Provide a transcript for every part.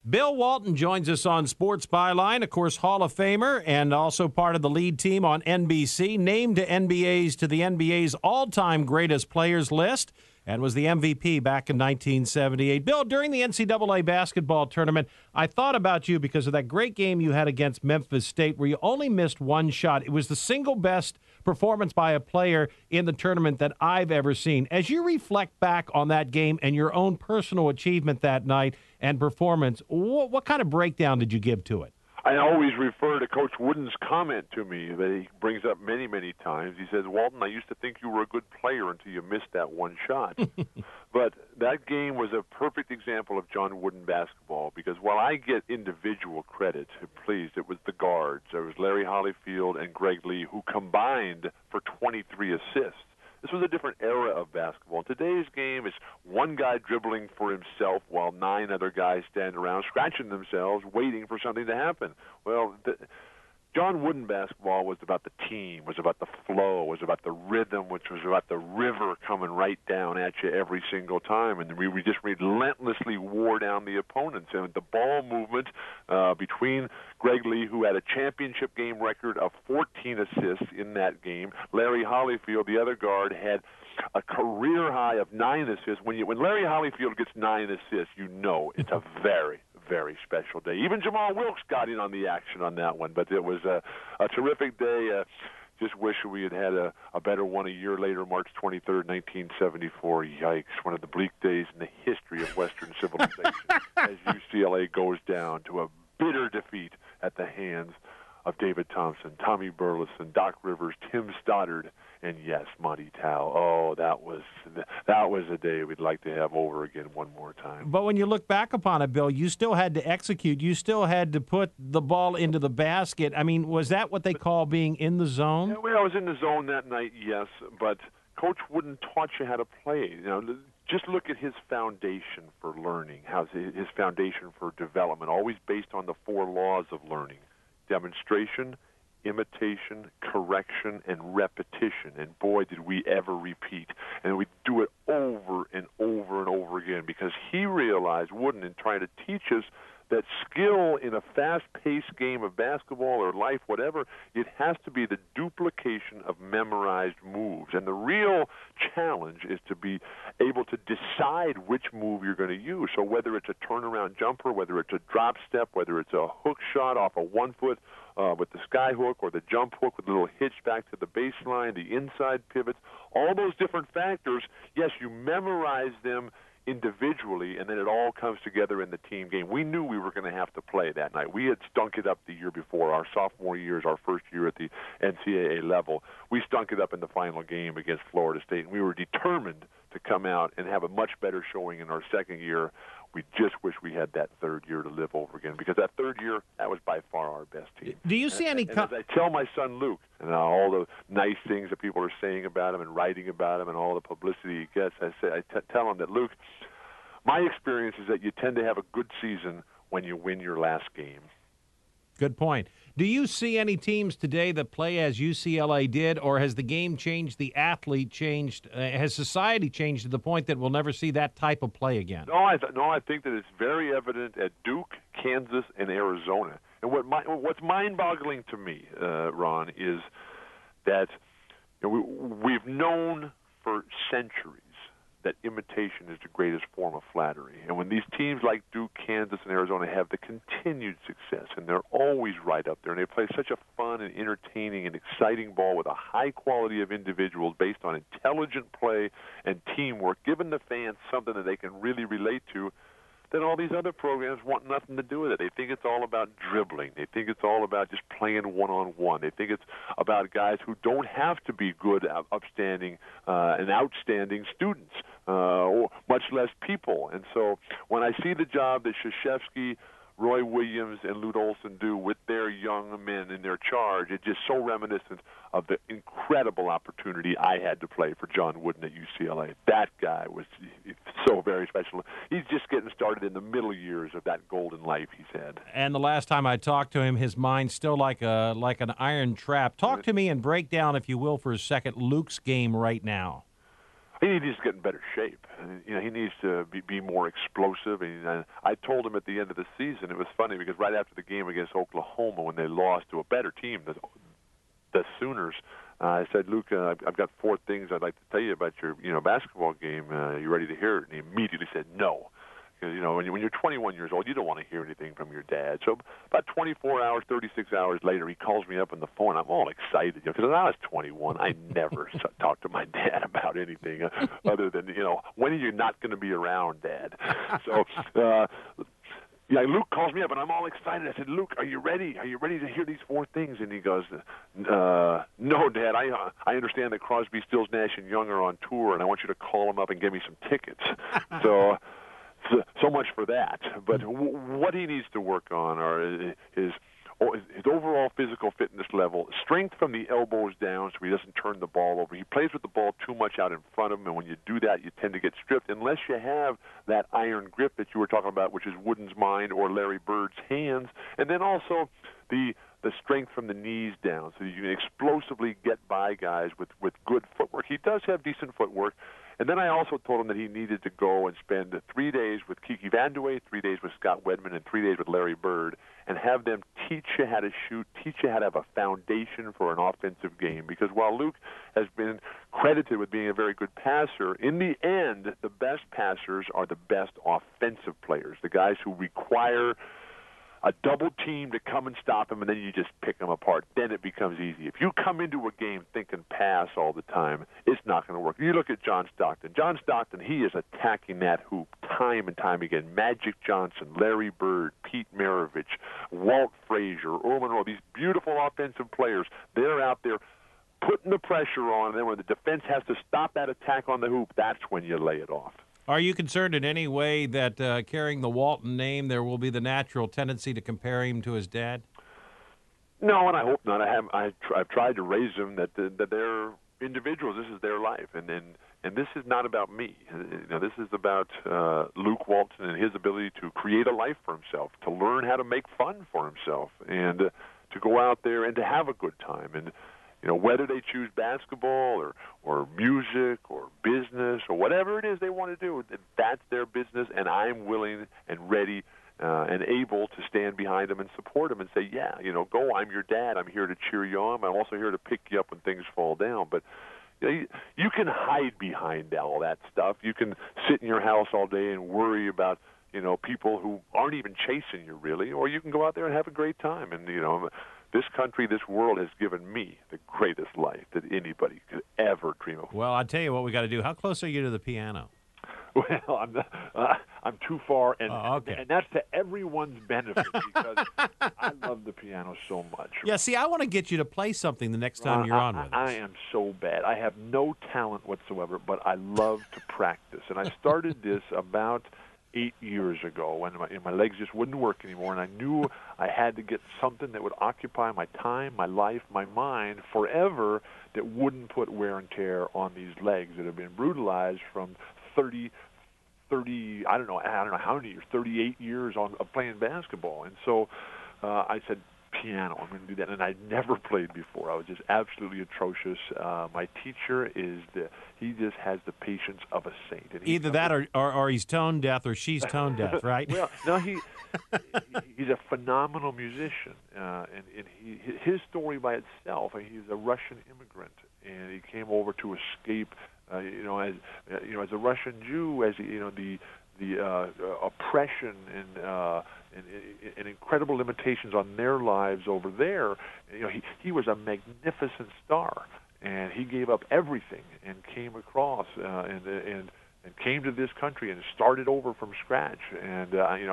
Bill Walton joins us on Sports Byline, of course, Hall of Famer and also part of the lead team on NBC, named to the NBA's all-time greatest players list, and was the MVP back in 1978. Bill, during the NCAA basketball tournament, I thought about you because of that great game you had against Memphis State where you only missed one shot. It was the single best performance by a player in the tournament that I've ever seen. As you reflect back on that game and your own personal achievement that night and performance, what kind of breakdown did you give to it? I always refer to Coach Wooden's comment to me that he brings up many, many times. He says, Walton, I used to think you were a good player until you missed that one shot. But that game was a perfect example of John Wooden basketball because while I get individual credit, please, it was the guards. There was Larry Hollifield and Greg Lee who combined for 23 assists. This was a different era of basketball. Today's game is one guy dribbling for himself while 9 other guys stand around scratching themselves, waiting for something to happen. Well, John Wooden basketball was about the team, was about the flow, was about the rhythm, which was about the river coming right down at you every single time. And we just relentlessly wore down the opponents. And the ball movement between Greg Lee, who had a championship game record of 14 assists in that game, Larry Hollifield, the other guard, had a career high of 9 assists. When Larry Hollifield gets 9 assists, you know it's a very, very special day. Even Jamal Wilkes got in on the action on that one, but it was a terrific day. Just wish we had had a better one a year later, March 23rd, 1974. Yikes, one of the bleak days in the history of Western civilization as UCLA goes down to a bitter defeat at the hands of David Thompson, Tommy Burleson, Doc Rivers, Tim Stoddard, and yes, Monty Tao. Oh, that was a day we'd like to have over again one more time. But when you look back upon it, Bill, you still had to execute. You still had to put the ball into the basket. I mean, was that what they call being in the zone? Yeah, well, I was in the zone that night, yes, but Coach Wooden taught you how to play. Just look at his foundation for learning, his foundation for development, always based on the 4 laws of learning: demonstration, imitation, correction, and repetition. And boy, did we ever repeat. And we do it over and over and over again because he realized, Wooden, in trying to teach us that skill in a fast-paced game of basketball or life, whatever, it has to be the duplication of memorized moves. And the real challenge is to be able to decide which move you're going to use. So whether it's a turnaround jumper, whether it's a drop step, whether it's a hook shot off a 1-foot with the sky hook or the jump hook with a little hitch back to the baseline, the inside pivots, all those different factors, yes, you memorize them individually, and then it all comes together in the team game. We knew we were going to have to play that night. We had stunk it up the year before. Our sophomore year is our first year at the NCAA level. We stunk it up in the final game against Florida State, and we were determined to come out and have a much better showing in our second year. We just wish we had that third year to live over again, because that third year, that was by far our best team. Do you see any... And as I tell my son Luke, and all the nice things that people are saying about him and writing about him and all the publicity he gets, I tell him that, Luke, my experience is that you tend to have a good season when you win your last game. Good point. Do you see any teams today that play as UCLA did, or has the game changed, the athlete changed, has society changed to the point that we'll never see that type of play again? No, I think that it's very evident at Duke, Kansas, and Arizona. And what's mind-boggling to me, Ron, is that we've known for centuries that imitation is the greatest form of flattery. And when these teams like Duke, Kansas, and Arizona have the continued success, and they're always right up there, and they play such a fun and entertaining and exciting ball with a high quality of individuals based on intelligent play and teamwork, giving the fans something that they can really relate to, then all these other programs want nothing to do with it. They think it's all about dribbling. They think it's all about just playing one-on-one. They think it's about guys who don't have to be good, upstanding, and outstanding students, or much less people. And so when I see the job that Krzyzewski, Roy Williams, and Lute Olson do with their young men in their charge, it's just so reminiscent of the incredible opportunity I had to play for John Wooden at UCLA. That guy was so very special. He's just getting started in the middle years of that golden life he's had. And the last time I talked to him, his mind's still like an iron trap. Talk to me and break down, if you will, for a second, Luke's game right now. He needs to get in better shape. You know, he needs to be more explosive. And I told him at the end of the season, it was funny because right after the game against Oklahoma, when they lost to a better team, the Sooners, I said, Luke, I've got 4 things I'd like to tell you about your basketball game. You ready to hear it? And he immediately said no. Because, when you're 21 years old, you don't want to hear anything from your dad. So about 24 hours, 36 hours later, he calls me up on the phone. I'm all excited. Because when I was 21, I never talked to my dad about anything other than, when are you not going to be around, Dad? So, Luke calls me up, and I'm all excited. I said, Luke, are you ready? Are you ready to hear these 4 things? And he goes, no, Dad. I understand that Crosby, Stills, Nash, and Young are on tour, and I want you to call them up and give me some tickets. So much for that. But what he needs to work on are his overall physical fitness level, strength from the elbows down so he doesn't turn the ball over. He plays with the ball too much out in front of him, and when you do that, you tend to get stripped unless you have that iron grip that you were talking about, which is Wooden's mind or Larry Bird's hands. And then also the strength from the knees down so you can explosively get by guys with good footwork. He does have decent footwork. And then I also told him that he needed to go and spend 3 days with Kiki Vandeweghe, 3 days with Scott Wedman, and 3 days with Larry Bird, and have them teach you how to shoot, teach you how to have a foundation for an offensive game. Because while Luke has been credited with being a very good passer, in the end, the best passers are the best offensive players, the guys who require a double team to come and stop him, and then you just pick them apart. Then it becomes easy. If you come into a game thinking pass all the time, it's not going to work. You look at John Stockton. John Stockton, he is attacking that hoop time and time again. Magic Johnson, Larry Bird, Pete Maravich, Walt Frazier, Earl Monroe, these beautiful offensive players, they're out there putting the pressure on, and then when the defense has to stop that attack on the hoop, that's when you lay it off. Are you concerned in any way that carrying the Walton name, there will be the natural tendency to compare him to his dad? No, and I hope not. I've tried to raise them that they're individuals. This is their life, and this is not about me. This is about Luke Walton and his ability to create a life for himself, to learn how to make fun for himself, and to go out there and to have a good time. And whether they choose basketball or music or business or whatever it is they want to do, that's their business, and I'm willing and ready and able to stand behind them and support them and say, yeah, go, I'm your dad. I'm here to cheer you on. I'm also here to pick you up when things fall down. But you can hide behind all that stuff. You can sit in your house all day and worry about people who aren't even chasing you, really, or you can go out there and have a great time. And, this country, this world has given me the greatest life that anybody could ever dream of. Well, I'll tell you what we got to do. How close are you to the piano? Well, I'm too far, and, okay. And that's to everyone's benefit because I love the piano so much. Yeah, see, I want to get you to play something the next time you're on with us. I am so bad. I have no talent whatsoever, but I love to practice. And I started this about 8 years ago when my legs just wouldn't work anymore, and I knew I had to get something that would occupy my time, my life, my mind forever that wouldn't put wear and tear on these legs that have been brutalized from 30 I don't know how many years, 38 years of playing basketball. And so I said, piano, I'm going to do that. And I'd never played before. I was just absolutely atrocious. My teacher he just has the patience of a saint. And either that or he's tone deaf or she's tone deaf, right? Well, no, he's a phenomenal musician. And his story by itself, he's a Russian immigrant, and he came over to escape as a Russian Jew, as the oppression and incredible limitations on their lives over there. He was a magnificent star, and he gave up everything and came across and came to this country and started over from scratch. And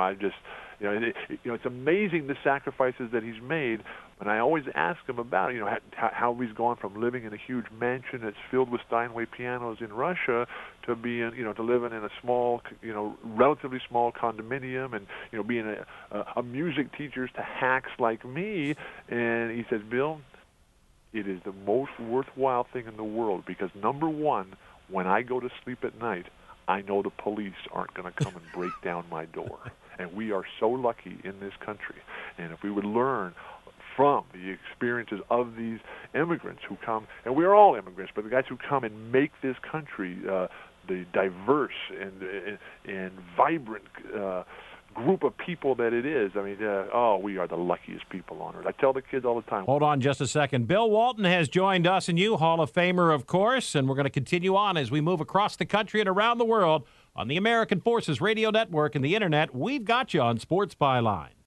it's amazing the sacrifices that he's made. And I always ask him about how he's gone from living in a huge mansion that's filled with Steinway pianos in Russia to being to living in a small relatively small condominium and being a music teacher to hacks like me. And he says, Bill, it is the most worthwhile thing in the world because number one, when I go to sleep at night, I know the police aren't going to come and break down my door. And we are so lucky in this country. And if we would learn from, the experiences of these immigrants who come, and we are all immigrants, but the guys who come and make this country the diverse and vibrant group of people that it is. I mean, we are the luckiest people on earth. I tell the kids all the time. Hold on just a second. Bill Walton has joined us and you, Hall of Famer, of course, and we're going to continue on as we move across the country and around the world on the American Forces Radio Network and the Internet. We've got you on Sports Byline.